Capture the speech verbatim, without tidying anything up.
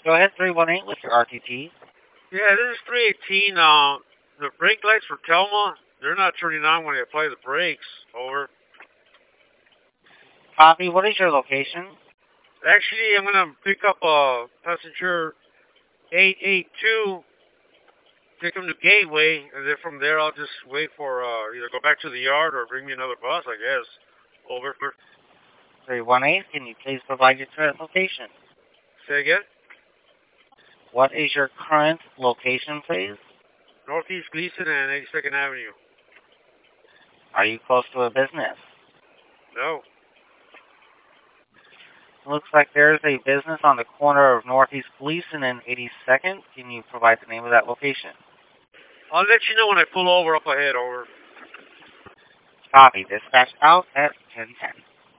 Go ahead, three one eight with your R T T. Yeah, this is three eighteen. Uh, the brake lights for Telma, they're not turning on when I apply the brakes. Over. Copy. What is your location? Actually, I'm going to pick up a passenger eight eight two, take him to Gateway, and then from there I'll just wait for uh, either go back to the yard or bring me another bus, I guess. Over. three one eight, can you please provide your current location? Say again? What is your current location, please? Northeast Gleason and eighty-second Avenue. Are you close to a business? No. Looks like there's a business on the corner of Northeast Gleason and eighty-second. Can you provide the name of that location? I'll let you know when I pull over up ahead. Over. Copy. Dispatch out at ten ten.